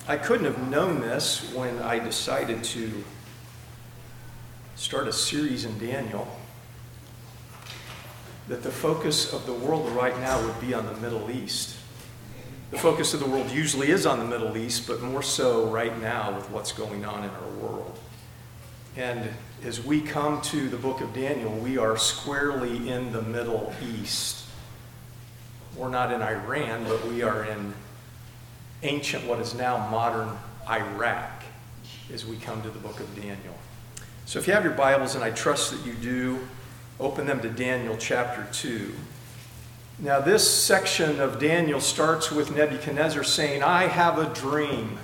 I couldn't have known this when I decided to start a series in Daniel, that the focus of the world right now would be on the Middle East. The focus of the world usually is on the Middle East, but more so right now with what's going on in our world. And as we come to the book of Daniel, we are squarely in the Middle East. We're not in Iran, but we are in ancient, what is now modern Iraq, as we come to the book of Daniel. So if you have your Bibles, and I trust that you do, open them to Daniel chapter 2. Now this section of Daniel starts with Nebuchadnezzar saying, I have a dream.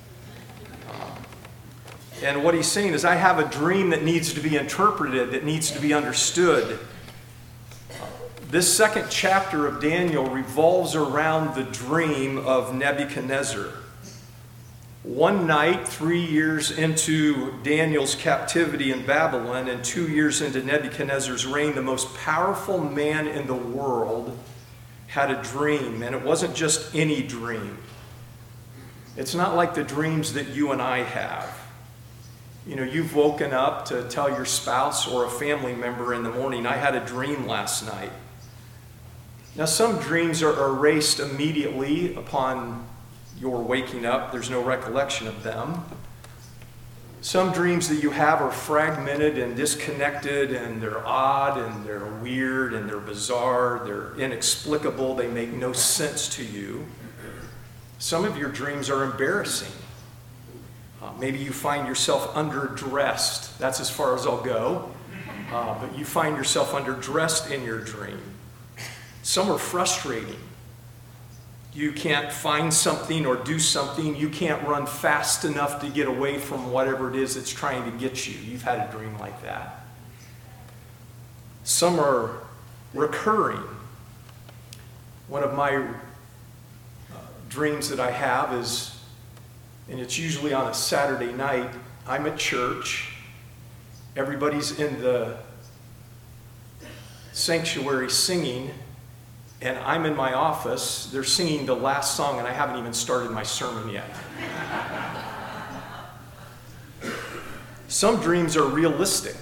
And what he's saying is, I have a dream that needs to be interpreted, that needs to be understood. This second chapter of Daniel revolves around the dream of Nebuchadnezzar. One night, 3 years into Daniel's captivity in Babylon and 2 years into Nebuchadnezzar's reign, the most powerful man in the world had a dream. And it wasn't just any dream. It's not like the dreams that you and I have. You know, you've woken up to tell your spouse or a family member in the morning, I had a dream last night. Now, some dreams are erased immediately upon your waking up. There's no recollection of them. Some dreams that you have are fragmented and disconnected, and they're odd, and they're weird, and they're bizarre, they're inexplicable, they make no sense to you. Some of your dreams are embarrassing. Maybe you find yourself underdressed. That's as far as I'll go. But you find yourself underdressed in your dream. Some are frustrating. You can't find something or do something. You can't run fast enough to get away from whatever it is that's trying to get you. You've had a dream like that. Some are recurring. One of my dreams that I have is, and it's usually on a Saturday night, I'm at church. Everybody's in the sanctuary singing, and I'm in my office. They're singing the last song, and I haven't even started my sermon yet. Some dreams are realistic.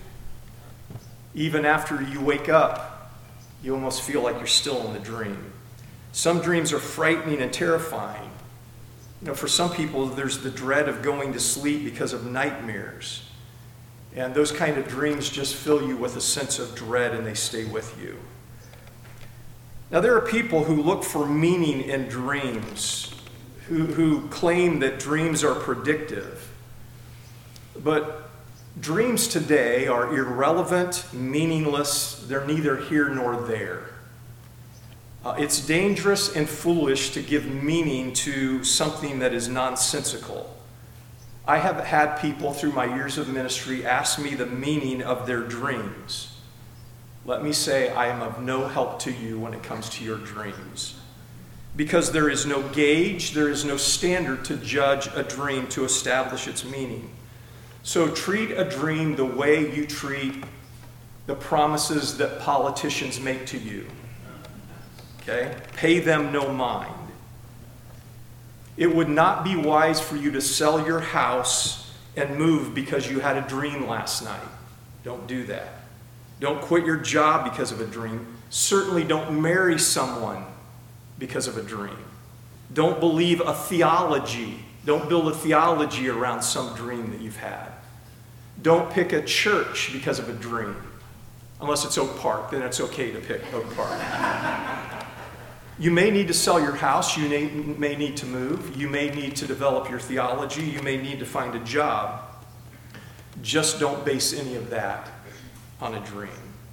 Even after you wake up, you almost feel like you're still in the dream. Some dreams are frightening and terrifying. You know, for some people, there's the dread of going to sleep because of nightmares. And those kind of dreams just fill you with a sense of dread, and they stay with you. Now, there are people who look for meaning in dreams, who claim that dreams are predictive. But dreams today are irrelevant, meaningless. They're neither here nor there. It's dangerous and foolish to give meaning to something that is nonsensical. I have had people through my years of ministry ask me the meaning of their dreams. Let me say, I am of no help to you when it comes to your dreams. Because there is no gauge, there is no standard to judge a dream to establish its meaning. So treat a dream the way you treat the promises that politicians make to you. Okay? Pay them no mind. It would not be wise for you to sell your house and move because you had a dream last night. Don't do that. Don't quit your job because of a dream. Certainly don't marry someone because of a dream. Don't believe a theology. Don't build a theology around some dream that you've had. Don't pick a church because of a dream. Unless it's Oak Park, then it's okay to pick Oak Park. You may need to sell your house. You may need to move. You may need to develop your theology. You may need to find a job. Just don't base any of that on a dream.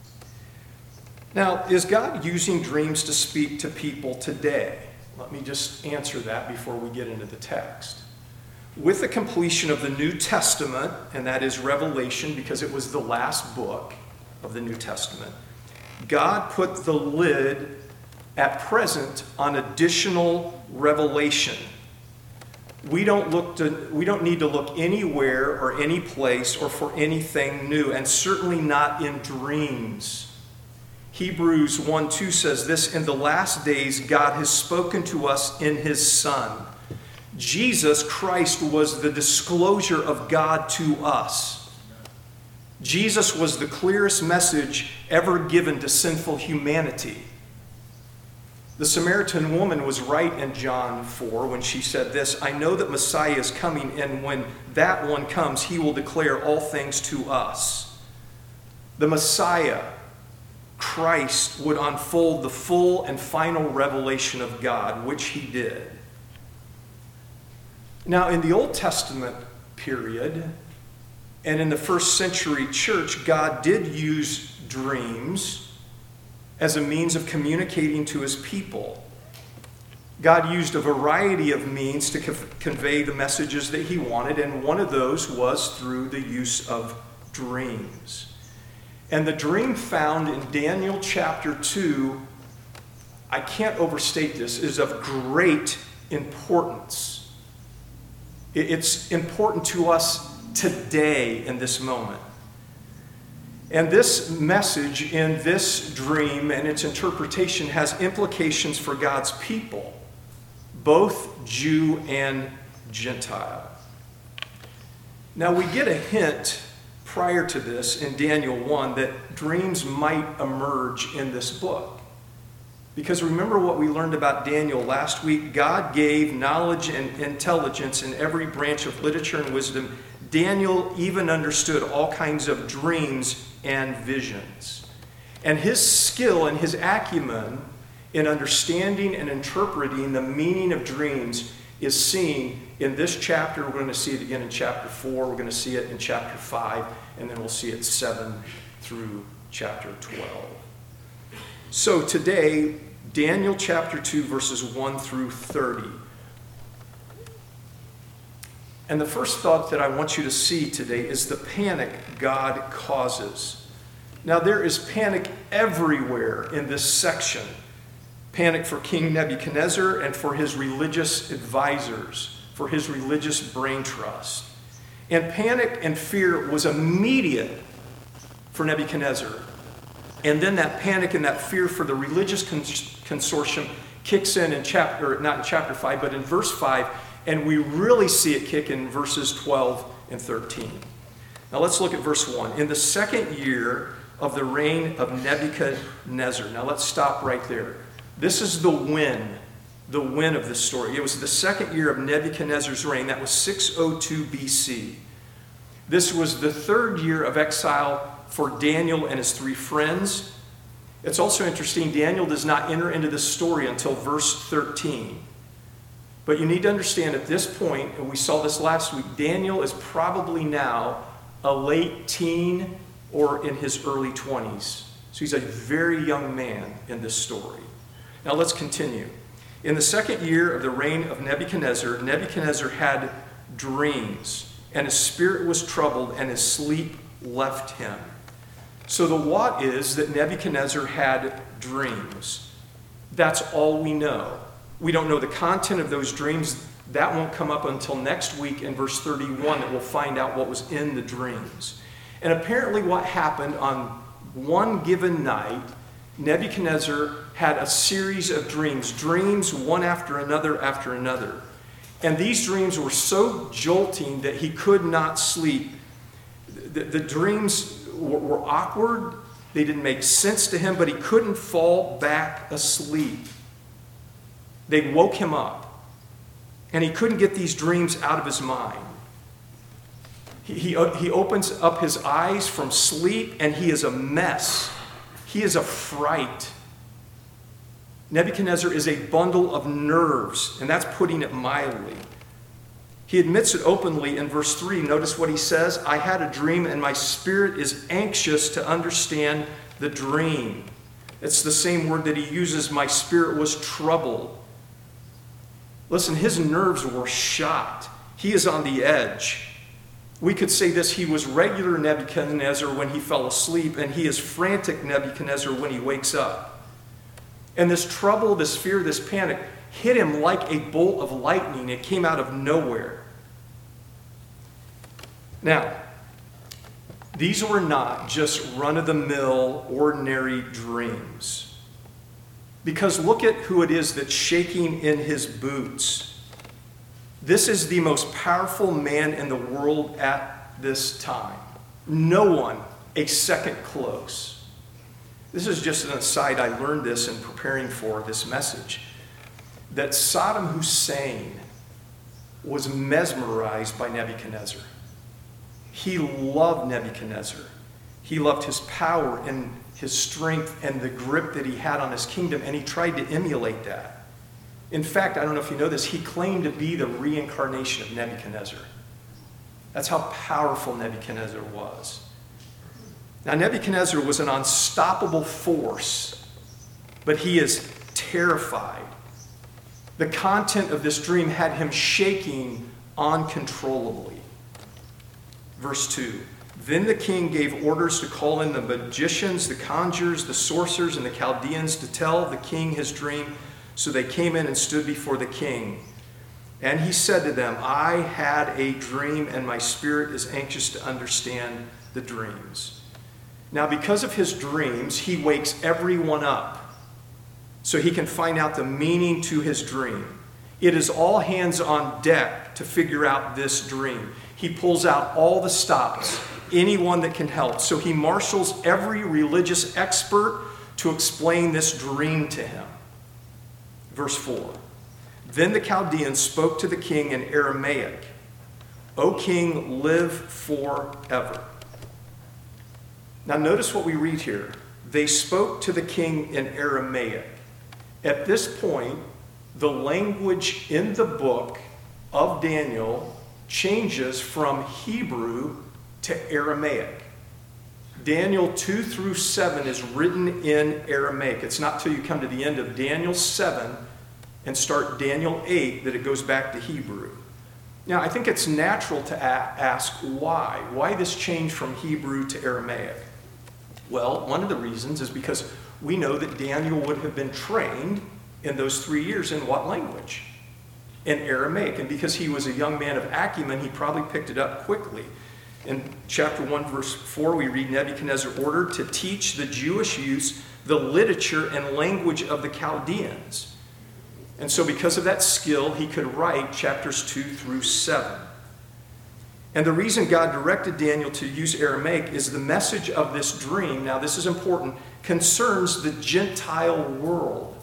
Now, is God using dreams to speak to people today? Let me just answer that before we get into the text. With the completion of the New Testament, and that is Revelation because it was the last book of the New Testament, God put the lid at present on additional revelation. We don't need to look anywhere or any place or for anything new, and certainly not in dreams. Hebrews 1:2 says this, in the last days God has spoken to us in his Son. Jesus Christ was the disclosure of God to us. Jesus was the clearest message ever given to sinful humanity. The Samaritan woman was right in John 4 when she said this, "I know that Messiah is coming, and when that one comes, he will declare all things to us." The Messiah, Christ, would unfold the full and final revelation of God, which he did. Now, in the Old Testament period, and in the first century church, God did use dreams as a means of communicating to his people. God used a variety of means to convey the messages that he wanted, and one of those was through the use of dreams. And the dream found in Daniel chapter 2, I can't overstate this, is of great importance. It's important to us today in this moment. And this message in this dream and its interpretation has implications for God's people, both Jew and Gentile. Now, we get a hint prior to this in Daniel 1 that dreams might emerge in this book. Because remember what we learned about Daniel last week? God gave knowledge and intelligence in every branch of literature and wisdom. Daniel even understood all kinds of dreams and visions. And his skill and his acumen in understanding and interpreting the meaning of dreams is seen in this chapter. We're going to see it again in chapter 4. We're going to see it in chapter 5. And then we'll see it 7 through chapter 12. So today, Daniel chapter 2, verses 1 through 30. And the first thought that I want you to see today is the panic God causes. Now, there is panic everywhere in this section. Panic for King Nebuchadnezzar and for his religious advisors, for his religious brain trust. And panic and fear was immediate for Nebuchadnezzar. And then that panic and that fear for the religious consortium kicks in not in chapter 5, but in verse 5. And we really see it kick in verses 12 and 13. Now let's look at verse 1. In the second year of the reign of Nebuchadnezzar. Now let's stop right there. This is the win of this story. It was the second year of Nebuchadnezzar's reign. That was 602 BC. This was the third year of exile for Daniel and his 3 friends. It's also interesting, Daniel does not enter into this story until verse 13. But you need to understand at this point, and we saw this last week, Daniel is probably now a late teen or in his early 20s. So he's a very young man in this story. Now let's continue. In the second year of the reign of Nebuchadnezzar, Nebuchadnezzar had dreams, and his spirit was troubled, and his sleep left him. So the what is that Nebuchadnezzar had dreams. That's all we know. We don't know the content of those dreams. That won't come up until next week in verse 31 that we'll find out what was in the dreams. And apparently what happened on one given night, Nebuchadnezzar had a series of dreams one after another. And these dreams were so jolting that he could not sleep. The dreams were awkward. They didn't make sense to him, but he couldn't fall back asleep. They woke him up, and he couldn't get these dreams out of his mind. He opens up his eyes from sleep, and he is a mess. He is a fright. Nebuchadnezzar is a bundle of nerves, and that's putting it mildly. He admits it openly in verse 3. Notice what he says, "I had a dream, and my spirit is anxious to understand the dream." It's the same word that he uses, "my spirit was troubled." Listen, his nerves were shot. He is on the edge. We could say this, he was regular Nebuchadnezzar when he fell asleep, and he is frantic Nebuchadnezzar when he wakes up. And this trouble, this fear, this panic hit him like a bolt of lightning. It came out of nowhere. Now, these were not just run-of-the-mill, ordinary dreams. Because look at who it is that's shaking in his boots. This is the most powerful man in the world at this time. No one a second close. This is just an aside. I learned this in preparing for this message. That Saddam Hussein was mesmerized by Nebuchadnezzar. He loved Nebuchadnezzar. He loved his power and his strength and the grip that he had on his kingdom, and he tried to emulate that. In fact, I don't know if you know this, he claimed to be the reincarnation of Nebuchadnezzar. That's how powerful Nebuchadnezzar was. Now, Nebuchadnezzar was an unstoppable force, but he is terrified. The content of this dream had him shaking uncontrollably. Verse 2, then the king gave orders to call in the magicians, the conjurers, the sorcerers, and the Chaldeans to tell the king his dream. So they came in and stood before the king. And he said to them, I had a dream, and my spirit is anxious to understand the dreams. Now, because of his dreams, he wakes everyone up so he can find out the meaning to his dream. It is all hands on deck to figure out this dream. He pulls out all the stops, anyone that can help. So he marshals every religious expert to explain this dream to him. Verse 4, then the Chaldeans spoke to the king in Aramaic, O king, live forever. Now notice what we read here. They spoke to the king in Aramaic. At this point, the language in the book of Daniel changes from Hebrew to Aramaic. Daniel 2 through 7 is written in Aramaic. It's not till you come to the end of Daniel 7 and start Daniel 8 that it goes back to Hebrew. Now, I think it's natural to ask why. Why this change from Hebrew to Aramaic? Well, one of the reasons is because we know that Daniel would have been trained in those 3 years in what language? In Aramaic. And because he was a young man of acumen, he probably picked it up quickly. In chapter 1, verse 4, we read Nebuchadnezzar ordered to teach the Jewish youths the literature and language of the Chaldeans. And so because of that skill, he could write chapters 2 through 7. And the reason God directed Daniel to use Aramaic is the message of this dream, now this is important, concerns the Gentile world.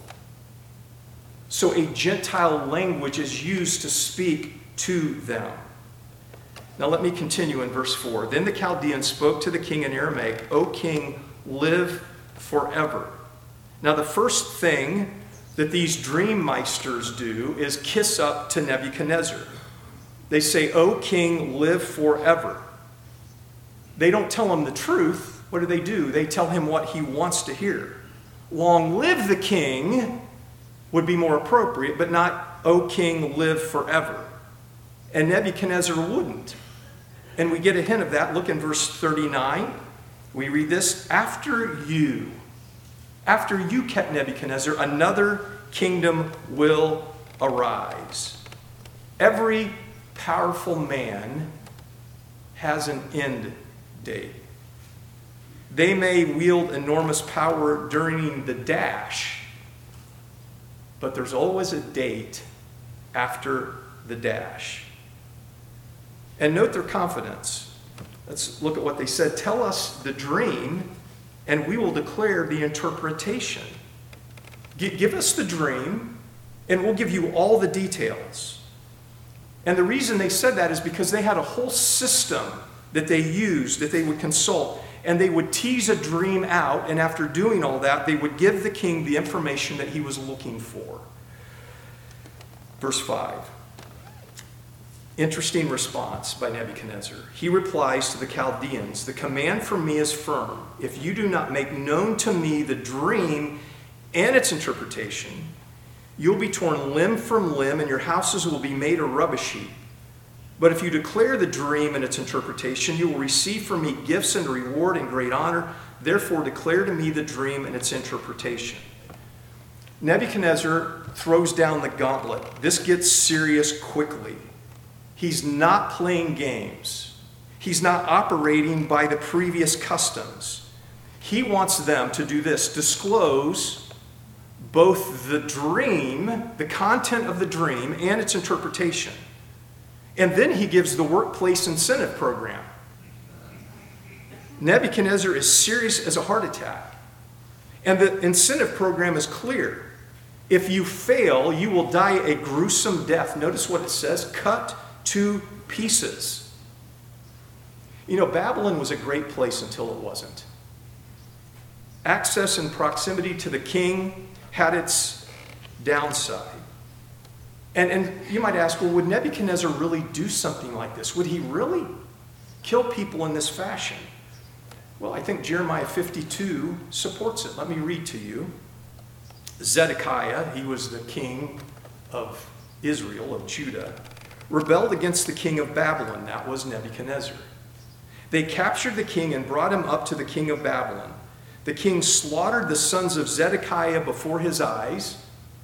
So a Gentile language is used to speak to them. Now let me continue in verse 4. Then the Chaldeans spoke to the king in Aramaic, O king, live forever. Now the first thing that these dream meisters do is kiss up to Nebuchadnezzar. They say, O king, live forever. They don't tell him the truth. What do? They tell him what he wants to hear. Long live the king would be more appropriate, but not, O king, live forever. And Nebuchadnezzar wouldn't. And we get a hint of that. Look in verse 39. We read this, after you, Nebuchadnezzar, another kingdom will arise. Every powerful man has an end date. They may wield enormous power during the dash, but there's always a date after the dash. And note their confidence. Let's look at what they said. Tell us the dream, and we will declare the interpretation. Give us the dream, and we'll give you all the details. And the reason they said that is because they had a whole system that they used, that they would consult, and they would tease a dream out, and after doing all that, they would give the king the information that he was looking for. Verse 5. Interesting response by Nebuchadnezzar. He replies to the Chaldeans, the command from me is firm. If you do not make known to me the dream and its interpretation, you'll be torn limb from limb, and your houses will be made a rubbish heap. But if you declare the dream and its interpretation, you will receive from me gifts and reward and great honor. Therefore, declare to me the dream and its interpretation. Nebuchadnezzar throws down the gauntlet. This gets serious quickly. He's not playing games. He's not operating by the previous customs. He wants them to do this, disclose both the dream, the content of the dream, and its interpretation. And then he gives the workplace incentive program. Nebuchadnezzar is serious as a heart attack. And the incentive program is clear. If you fail, you will die a gruesome death. Notice what it says, cut to pieces. You know, Babylon was a great place until it wasn't. Access and proximity to the king had its downside. And you might ask, well, would Nebuchadnezzar really do something like this? Would he really kill people in this fashion? Well, I think Jeremiah 52 supports it. Let me read to you. Zedekiah, he was the king of Israel, of Judah, rebelled against the king of Babylon. That was Nebuchadnezzar. They captured the king and brought him up to the king of Babylon. The king slaughtered the sons of Zedekiah before his eyes,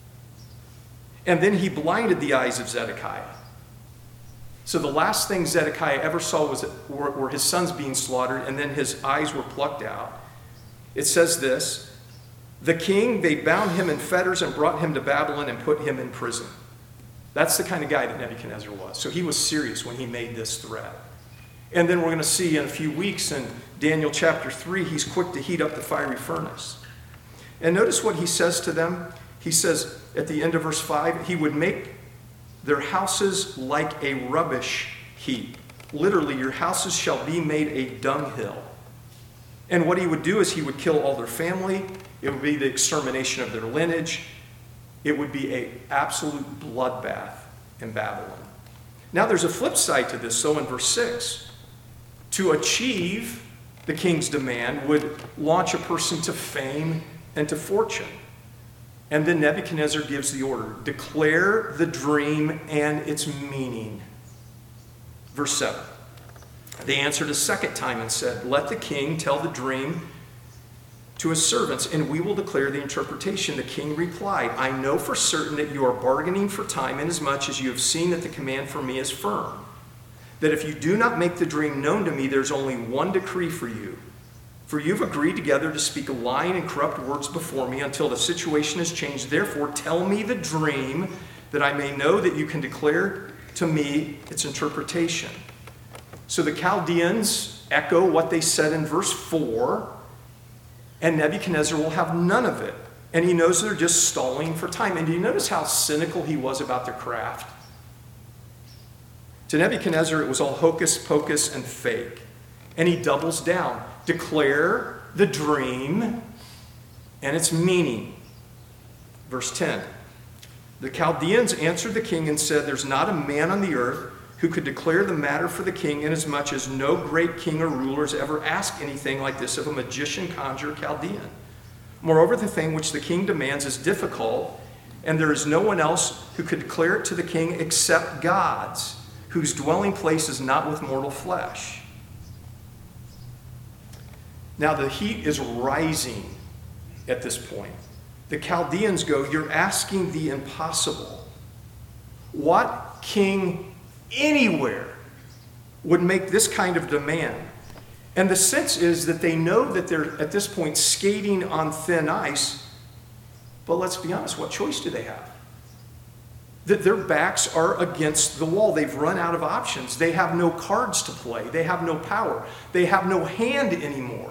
and then he blinded the eyes of Zedekiah. So the last thing Zedekiah ever saw were his sons being slaughtered, and then his eyes were plucked out. It says this, the king, they bound him in fetters and brought him to Babylon and put him in prison. That's the kind of guy that Nebuchadnezzar was. So he was serious when he made this threat. And then we're going to see in a few weeks in Daniel chapter 3, he's quick to heat up the fiery furnace. And notice what he says to them. He says at the end of verse 5, he would make their houses like a rubbish heap. Literally, your houses shall be made a dunghill. And what he would do is he would kill all their family. It would be the extermination of their lineage. It would be an absolute bloodbath in Babylon. Now there's a flip side to this. So in verse 6, to achieve the king's demand would launch a person to fame and to fortune. And then Nebuchadnezzar gives the order, declare the dream and its meaning. Verse 7, they answered a second time and said, let the king tell the dream to his servants, and we will declare the interpretation. The king replied, I know for certain that you are bargaining for time, inasmuch as you have seen that the command for me is firm. That if you do not make the dream known to me, there's only one decree for you. For you've agreed together to speak lying and corrupt words before me until the situation is changed. Therefore, tell me the dream, that I may know that you can declare to me its interpretation. So the Chaldeans echo what they said in verse 4, and Nebuchadnezzar will have none of it. And he knows they're just stalling for time. And do you notice how cynical he was about their craft? To Nebuchadnezzar, it was all hocus pocus and fake. And he doubles down. Declare the dream and its meaning. Verse 10. The Chaldeans answered the king and said, there's not a man on the earth who could declare the matter for the king, inasmuch as no great king or ruler has ever asked anything like this of a magician, conjurer, Chaldean. Moreover, the thing which the king demands is difficult, and there is no one else who could declare it to the king except God's, whose dwelling place is not with mortal flesh. Now the heat is rising at this point. The Chaldeans go, you're asking the impossible. What king anywhere would make this kind of demand? And the sense is that they know that they're at this point skating on thin ice, but let's be honest, what choice do they have? That their backs are against the wall. They've run out of options. They have no cards to play. They have no power. They have no hand anymore.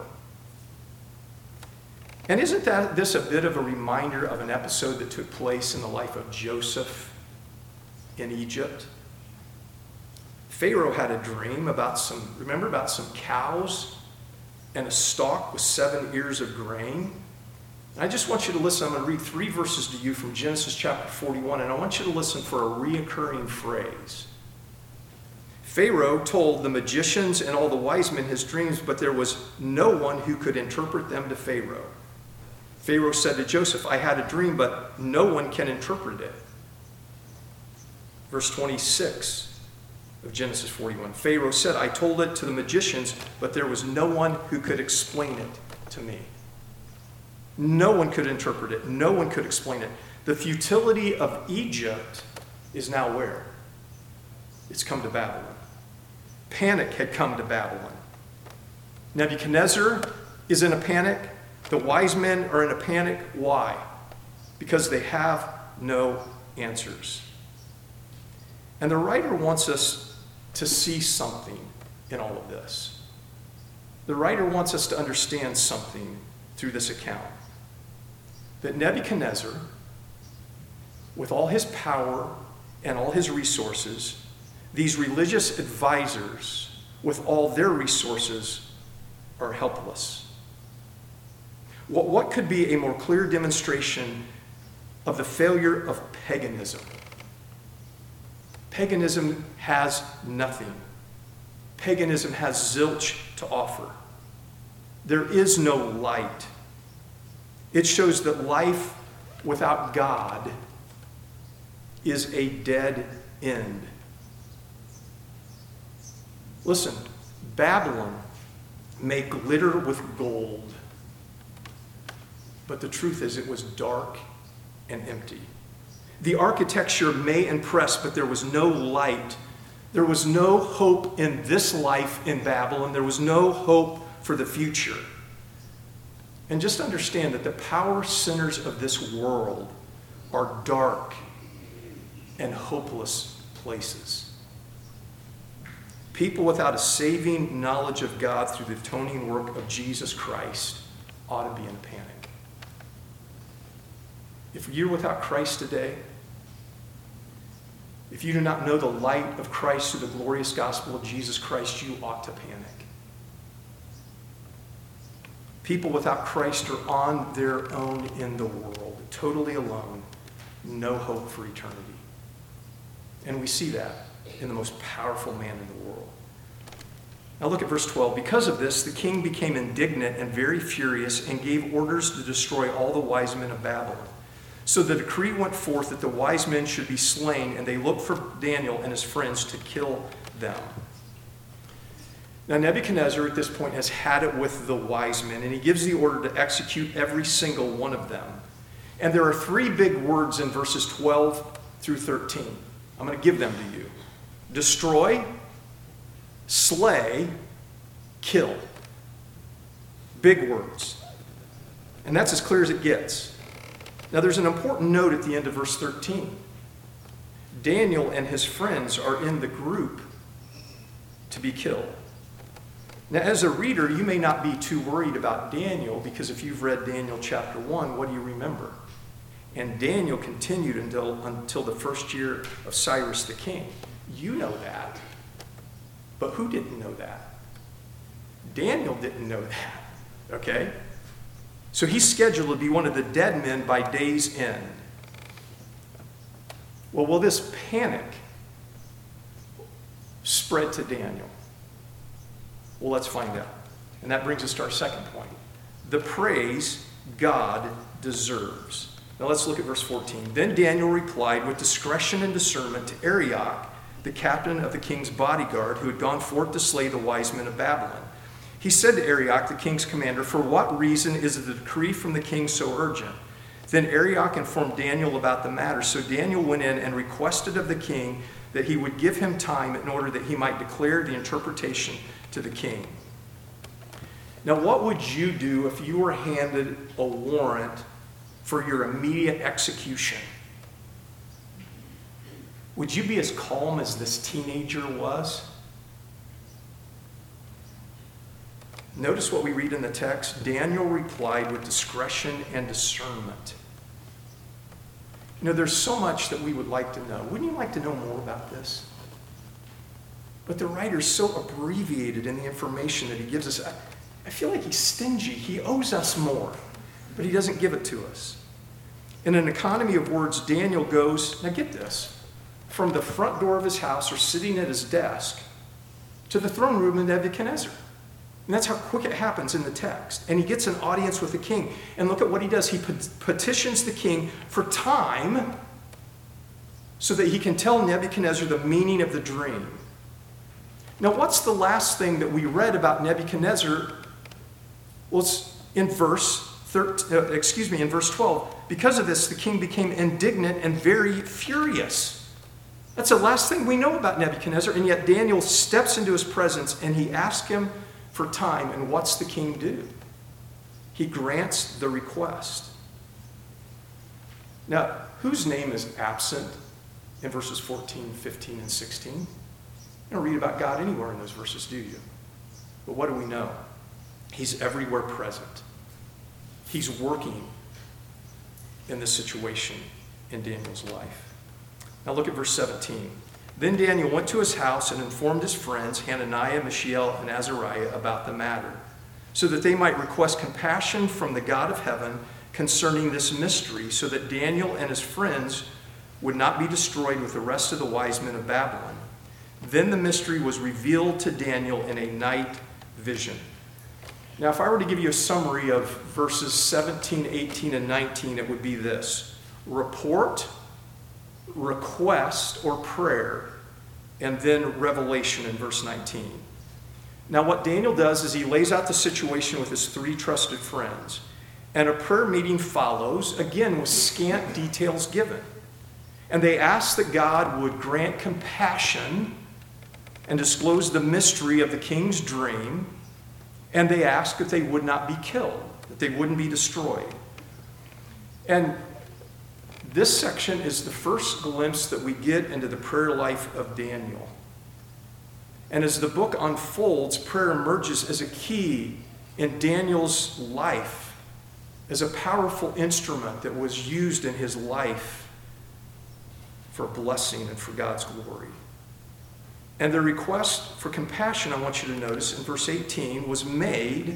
And isn't this a bit of a reminder of an episode that took place in the life of Joseph in Egypt? Pharaoh had a dream about some cows and a stalk with 7 ears of grain. And I just want you to listen. I'm going to read 3 verses to you from Genesis chapter 41, and I want you to listen for a reoccurring phrase. Pharaoh told the magicians and all the wise men his dreams, but there was no one who could interpret them to Pharaoh. Pharaoh said to Joseph, I had a dream, but no one can interpret it. Verse 26 of Genesis 41. Pharaoh said, I told it to the magicians, but there was no one who could explain it to me. No one could interpret it. No one could explain it. The futility of Egypt is now where? It's come to Babylon. Panic had come to Babylon. Nebuchadnezzar is in a panic. The wise men are in a panic. Why? Because they have no answers. And the writer wants us to see something in all of this. The writer wants us to understand something through this account. That Nebuchadnezzar, with all his power and all his resources, these religious advisors, with all their resources, are helpless. What could be a more clear demonstration of the failure of paganism? Paganism has nothing. Paganism has zilch to offer. There is no light. It shows that life without God is a dead end. Listen, Babylon may glitter with gold, but the truth is it was dark and empty. The architecture may impress, but there was no light. There was no hope in this life in Babylon. There was no hope for the future. And just understand that the power centers of this world are dark and hopeless places. People without a saving knowledge of God through the atoning work of Jesus Christ ought to be in panic. If you're without Christ today, if you do not know the light of Christ through the glorious gospel of Jesus Christ, you ought to panic. People without Christ are on their own in the world, totally alone, no hope for eternity. And we see that in the most powerful man in the world. Now look at verse 12. Because of this, the king became indignant and very furious and gave orders to destroy all the wise men of Babylon. So the decree went forth that the wise men should be slain, and they looked for Daniel and his friends to kill them. Now Nebuchadnezzar at this point has had it with the wise men, and he gives the order to execute every single one of them. And there are three big words in verses 12 through 13. I'm going to give them to you. Destroy, slay, kill. Big words. And that's as clear as it gets. Now there's an important note at the end of verse 13. Daniel and his friends are in the group to be killed. Now as a reader, you may not be too worried about Daniel, because if you've read Daniel chapter 1, what do you remember? And Daniel continued until the first year of Cyrus the king. You know that. But who didn't know that? Daniel didn't know that. Okay? So he's scheduled to be one of the dead men by day's end. Well, will this panic spread to Daniel? Well, let's find out. And that brings us to our second point. The praise God deserves. Now let's look at verse 14. Then Daniel replied with discretion and discernment to Arioch, the captain of the king's bodyguard, who had gone forth to slay the wise men of Babylon. He said to Arioch, the king's commander, "For what reason is the decree from the king so urgent?" Then Arioch informed Daniel about the matter. So Daniel went in and requested of the king that he would give him time in order that he might declare the interpretation to the king. Now, what would you do if you were handed a warrant for your immediate execution? Would you be as calm as this teenager was? Notice what we read in the text. Daniel replied with discretion and discernment. You know, there's so much that we would like to know. Wouldn't you like to know more about this? But the writer's so abbreviated in the information that he gives us. I feel like he's stingy. He owes us more, but he doesn't give it to us. In an economy of words, Daniel goes, now get this, from the front door of his house or sitting at his desk to the throne room of Nebuchadnezzar. And that's how quick it happens in the text. And he gets an audience with the king. And look at what he does. He petitions the king for time so that he can tell Nebuchadnezzar the meaning of the dream. Now, what's the last thing that we read about Nebuchadnezzar? Well, it's in verse 12. Because of this, the king became indignant and very furious. That's the last thing we know about Nebuchadnezzar. And yet Daniel steps into his presence and he asks him for time. And what's the king do? He grants the request. Now, whose name is absent in verses 14, 15, and 16? You don't read about God anywhere in those verses, do you? But what do we know? He's everywhere present. He's working in this situation in Daniel's life. Now look at verse 17. Then Daniel went to his house and informed his friends, Hananiah, Mishael, and Azariah, about the matter, so that they might request compassion from the God of heaven concerning this mystery, so that Daniel and his friends would not be destroyed with the rest of the wise men of Babylon. Then the mystery was revealed to Daniel in a night vision. Now, if I were to give you a summary of verses 17, 18, and 19, it would be this: report, request, or prayer, and then revelation in verse 19. Now, what Daniel does is he lays out the situation with his three trusted friends, and a prayer meeting follows, again with scant details given. And they ask that God would grant compassion and disclose the mystery of the king's dream, and they ask that they would not be killed, that they wouldn't be destroyed. And this section is the first glimpse that we get into the prayer life of Daniel. And as the book unfolds, prayer emerges as a key in Daniel's life, as a powerful instrument that was used in his life for blessing and for God's glory. And the request for compassion, I want you to notice, in verse 18, was made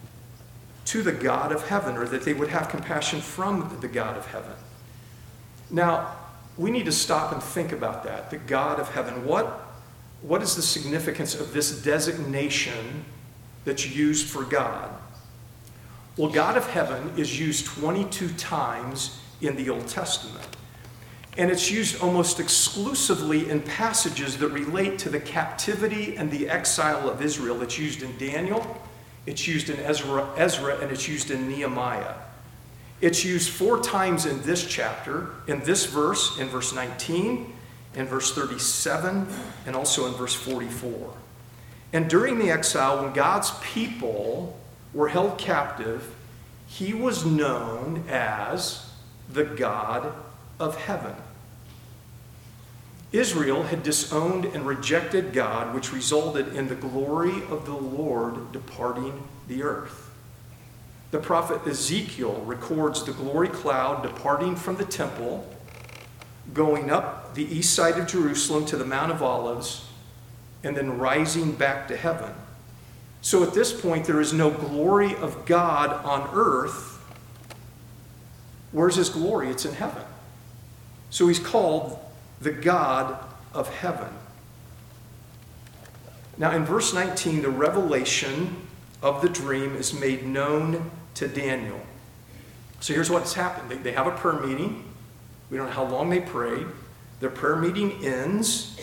to the God of heaven, or that they would have compassion from the God of heaven. Now, we need to stop and think about that, the God of heaven. What is the significance of this designation that's used for God? Well, God of heaven is used 22 times in the Old Testament. And it's used almost exclusively in passages that relate to the captivity and the exile of Israel. It's used in Daniel, it's used in Ezra, and it's used in Nehemiah. It's used 4 times in this chapter, in this verse, in verse 19, in verse 37, and also in verse 44. And during the exile, when God's people were held captive, he was known as the God of heaven. Israel had disowned and rejected God, which resulted in the glory of the Lord departing the earth. The prophet Ezekiel records the glory cloud departing from the temple, going up the east side of Jerusalem to the Mount of Olives, and then rising back to heaven. So at this point, there is no glory of God on earth. Where's his glory? It's in heaven. So he's called the God of heaven. Now in verse 19, the revelation of the dream is made known to Daniel. So here's what's happened. They have a prayer meeting. We don't know how long they prayed. Their prayer meeting ends.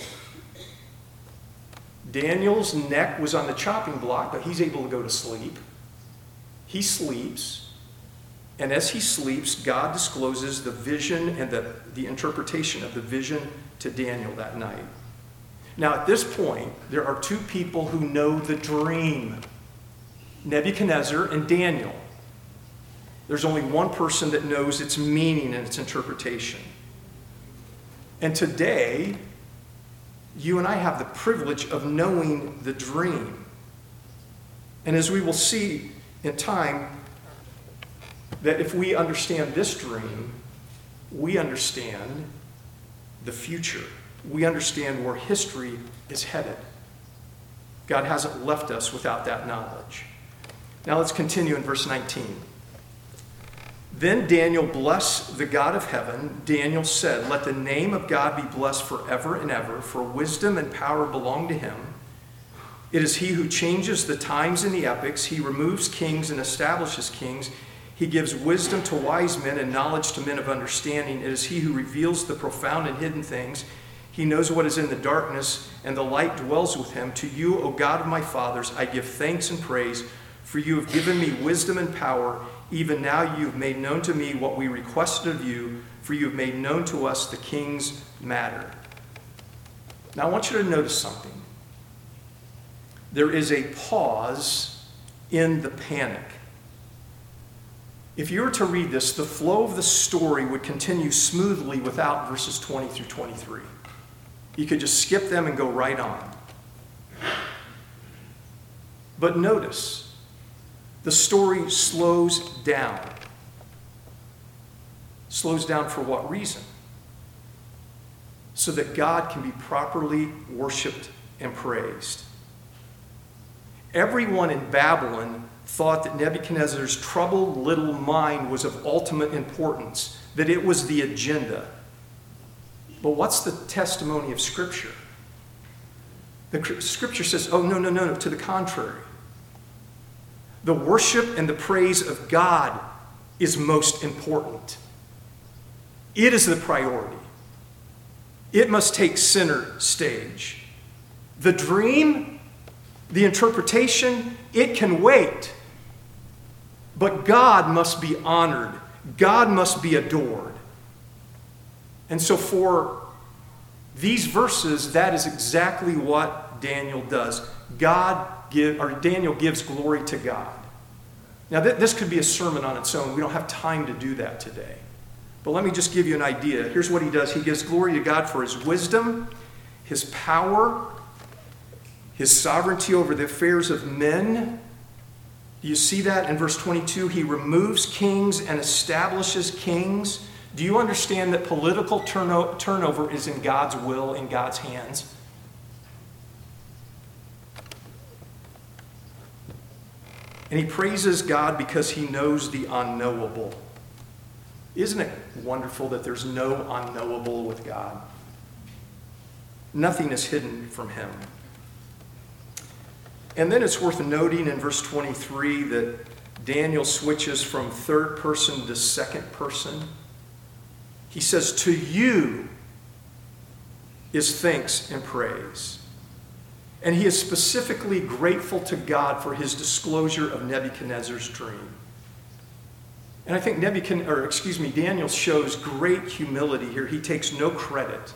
Daniel's neck was on the chopping block, but he's able to go to sleep. He sleeps. And as he sleeps, God discloses the vision and the interpretation of the vision to Daniel that night. Now, at this point, there are 2 people who know the dream: Nebuchadnezzar and Daniel. There's only one person that knows its meaning and its interpretation. And today, you and I have the privilege of knowing the dream. And as we will see in time, that if we understand this dream, we understand the future. We understand where history is headed. God hasn't left us without that knowledge. Now let's continue in verse 19. Then Daniel blessed the God of heaven. Daniel said, "Let the name of God be blessed forever and ever, for wisdom and power belong to him. It is he who changes the times and the epochs. He removes kings and establishes kings. He gives wisdom to wise men and knowledge to men of understanding. It is he who reveals the profound and hidden things. He knows what is in the darkness, and the light dwells with him. To you, O God of my fathers, I give thanks and praise, for you have given me wisdom and power. Even now you have made known to me what we requested of you, for you have made known to us the king's matter." Now I want you to notice something. There is a pause in the panic. If you were to read this, the flow of the story would continue smoothly without verses 20 through 23. You could just skip them and go right on. But notice, the story slows down. Slows down for what reason? So that God can be properly worshiped and praised. Everyone in Babylon thought that Nebuchadnezzar's troubled little mind was of ultimate importance, that it was the agenda. But what's the testimony of Scripture? The Scripture says, oh, no, to the contrary. The worship and the praise of God is most important. It is the priority. It must take center stage. The dream, the interpretation, it can wait. But God must be honored. God must be adored. And so for these verses, that is exactly what Daniel does. Daniel gives glory to God. Now, this could be a sermon on its own. We don't have time to do that today. But let me just give you an idea. Here's what he does. He gives glory to God for his wisdom, his power, his sovereignty over the affairs of men. Do you see that in verse 22? He removes kings and establishes kings. Do you understand that political turnover is in God's will, in God's hands? And he praises God because he knows the unknowable. Isn't it wonderful that there's no unknowable with God? Nothing is hidden from him. And then it's worth noting in verse 23 that Daniel switches from third person to second person. He says, to you is thanks and praise. And he is specifically grateful to God for his disclosure of Nebuchadnezzar's dream. And I think Daniel shows great humility here. He takes no credit.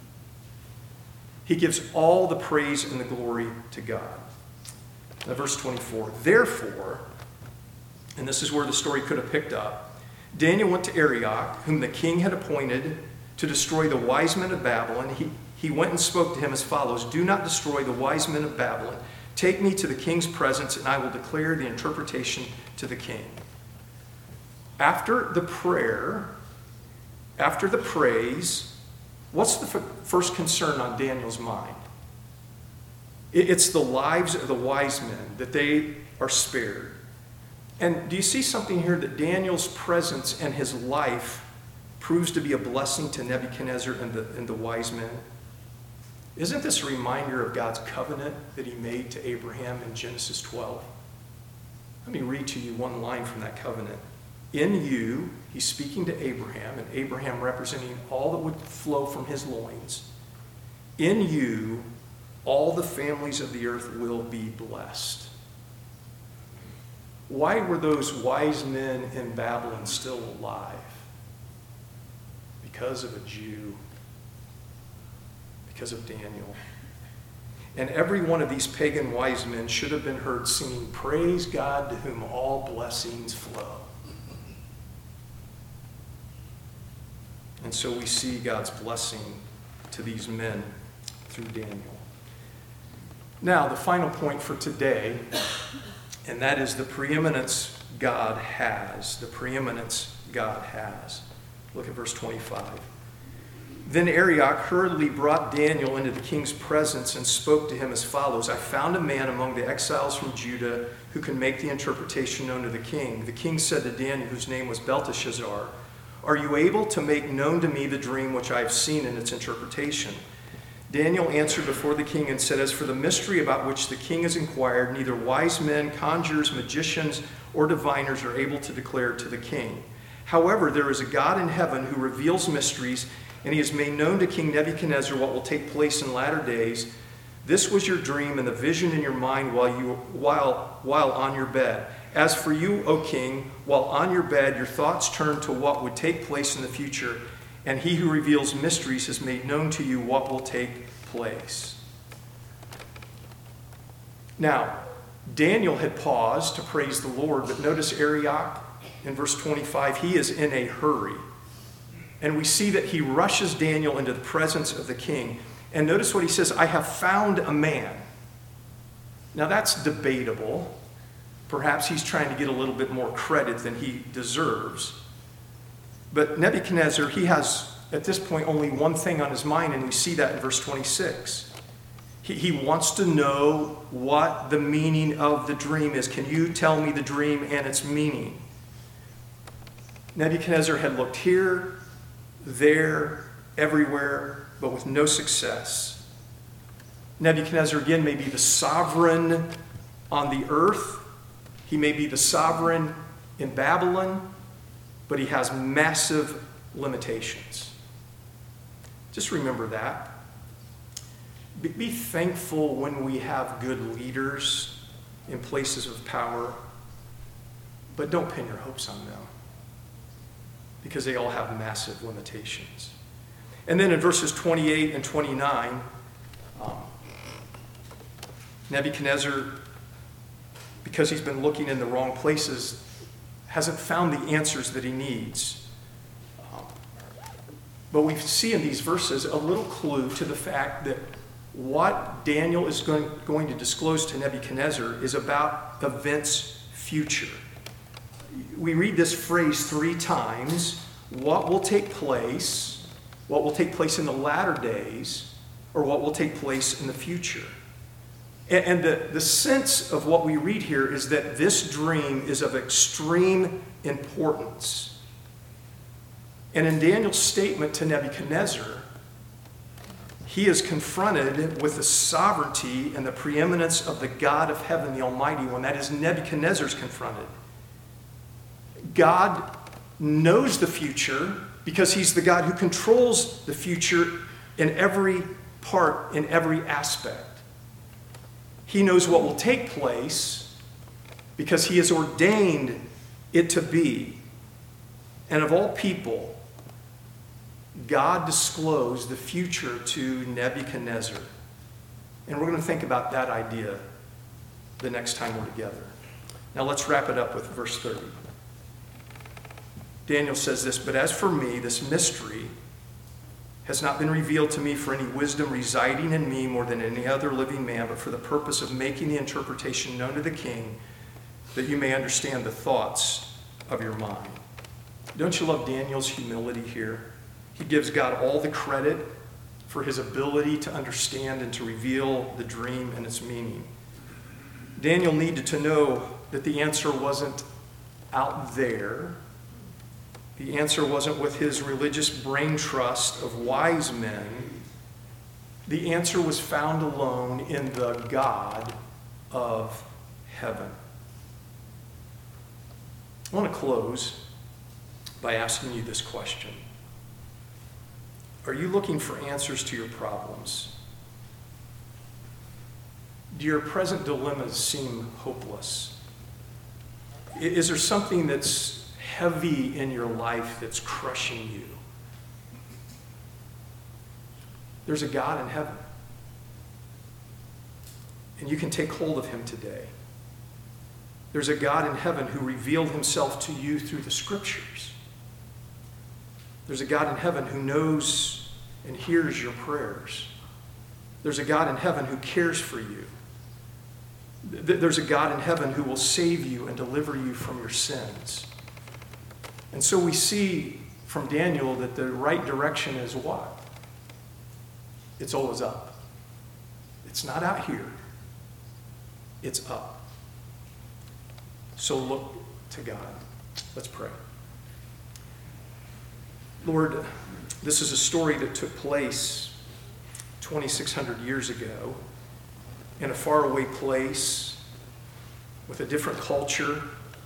He gives all the praise and the glory to God. Now, verse 24, therefore, and this is where the story could have picked up, Daniel went to Arioch, whom the king had appointed to destroy the wise men of Babylon. He went and spoke to him as follows, do not destroy the wise men of Babylon. Take me to the king's presence, and I will declare the interpretation to the king. After the prayer, after the praise, what's the first concern on Daniel's mind? It's the lives of the wise men, that they are spared. And do you see something here that Daniel's presence and his life proves to be a blessing to Nebuchadnezzar and the wise men? Isn't this a reminder of God's covenant that he made to Abraham in Genesis 12? Let me read to you one line from that covenant. In you, he's speaking to Abraham, and Abraham representing all that would flow from his loins. In you, all the families of the earth will be blessed. Why were those wise men in Babylon still alive? Because of a Jew. Because of Daniel. And every one of these pagan wise men should have been heard singing, praise God to whom all blessings flow. And so we see God's blessing to these men through Daniel. Now, the final point for today, and that is the preeminence God has. The preeminence God has. Look at verse 25. Then Arioch hurriedly brought Daniel into the king's presence and spoke to him as follows. I found a man among the exiles from Judah who can make the interpretation known to the king. The king said to Daniel, whose name was Belteshazzar, are you able to make known to me the dream which I have seen in its interpretation? Daniel answered before the king and said, as for the mystery about which the king has inquired, neither wise men, conjurers, magicians, or diviners are able to declare to the king. However, there is a God in heaven who reveals mysteries, and he has made known to King Nebuchadnezzar what will take place in latter days. This was your dream and the vision in your mind while on your bed. As for you, O king, while on your bed, your thoughts turn to what would take place in the future, and he who reveals mysteries has made known to you what will take place. Now, Daniel had paused to praise the Lord, but notice Arioch in verse 25, he is in a hurry. And we see that he rushes Daniel into the presence of the king. And notice what he says, I have found a man. Now that's debatable. Perhaps he's trying to get a little bit more credit than he deserves. But Nebuchadnezzar, he has at this point only one thing on his mind, and we see that in verse 26. He wants to know what the meaning of the dream is. Can you tell me the dream and its meaning? Nebuchadnezzar had looked here, there, everywhere, but with no success. Nebuchadnezzar, again, may be the sovereign on the earth. He may be the sovereign in Babylon, but he has massive limitations. Just remember that. Be thankful when we have good leaders in places of power, but don't pin your hopes on them, because they all have massive limitations. And then in verses 28 and 29, Nebuchadnezzar, because he's been looking in the wrong places, hasn't found the answers that he needs. But we see in these verses a little clue to the fact that what Daniel is going to disclose to Nebuchadnezzar is about events future. We read this phrase 3 times: what will take place in the latter days, or what will take place in the future. And the sense of what we read here is that this dream is of extreme importance. And in Daniel's statement to Nebuchadnezzar, he is confronted with the sovereignty and the preeminence of the God of heaven, the Almighty One. That is, Nebuchadnezzar's confronted. God knows the future because he's the God who controls the future in every part, in every aspect. He knows what will take place because he has ordained it to be. And of all people, God disclosed the future to Nebuchadnezzar. And we're going to think about that idea the next time we're together. Now let's wrap it up with verse 30. Daniel says this: "But as for me, this mystery has not been revealed to me for any wisdom residing in me more than any other living man, but for the purpose of making the interpretation known to the king, that you may understand the thoughts of your mind." Don't you love Daniel's humility here? He gives God all the credit for his ability to understand and to reveal the dream and its meaning. Daniel needed to know that the answer wasn't out there. The answer wasn't with his religious brain trust of wise men. The answer was found alone in the God of heaven. I want to close by asking you this question. Are you looking for answers to your problems? Do your present dilemmas seem hopeless? Is there something that's heavy in your life that's crushing you? There's a God in heaven, and you can take hold of him today. There's a God in heaven who revealed himself to you through the scriptures. There's a God in heaven who knows and hears your prayers. There's a God in heaven who cares for you. There's a God in heaven who will save you and deliver you from your sins. And so we see from Daniel that the right direction is what? It's always up. It's not out here. It's up. So look to God. Let's pray. Lord, this is a story that took place 2,600 years ago in a faraway place with a different culture.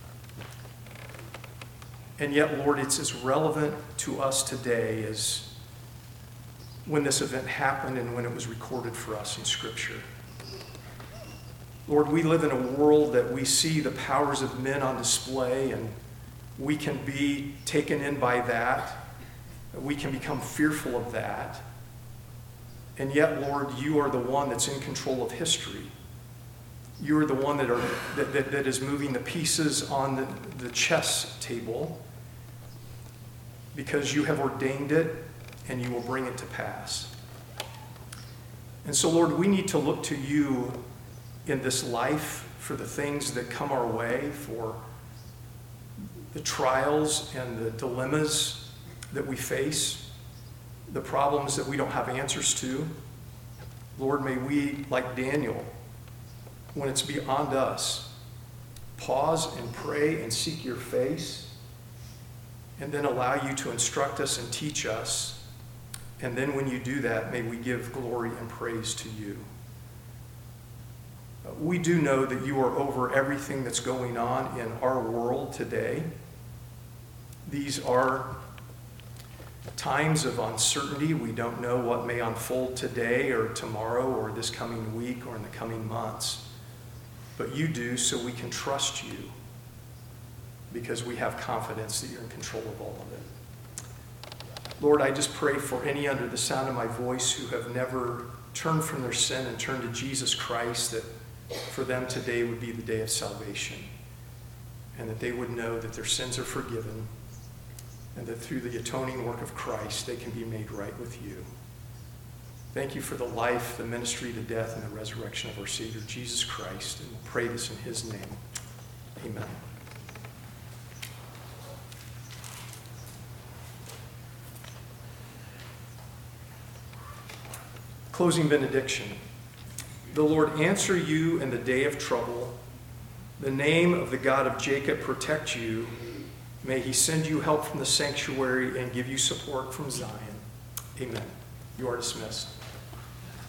And yet, Lord, it's as relevant to us today as when this event happened and when it was recorded for us in Scripture. Lord, we live in a world that we see the powers of men on display, and we can be taken in by that. We can become fearful of that. And yet, Lord, you are the one that's in control of history. You are the one that is moving the pieces on the chess table, because you have ordained it and you will bring it to pass. And so, Lord, we need to look to you in this life, for the things that come our way, for the trials and the dilemmas that we face, the problems that we don't have answers to. Lord, may we, like Daniel, when it's beyond us, pause and pray and seek your face, and then allow you to instruct us and teach us. And then when you do that, may we give glory and praise to you. We do know that you are over everything that's going on in our world today. These are times of uncertainty. We don't know what may unfold today or tomorrow or this coming week or in the coming months. But you do, so we can trust you because we have confidence that you're in control of all of it. Lord, I just pray for any under the sound of my voice who have never turned from their sin and turned to Jesus Christ, that for them today would be the day of salvation, and that they would know that their sins are forgiven, and that through the atoning work of Christ, they can be made right with you. Thank you for the life, the ministry, the death, and the resurrection of our Savior, Jesus Christ, and we'll pray this in his name. Amen. Closing benediction. The Lord answer you in the day of trouble. The name of the God of Jacob protect you. May he send you help from the sanctuary and give you support from Zion. Amen. You are dismissed.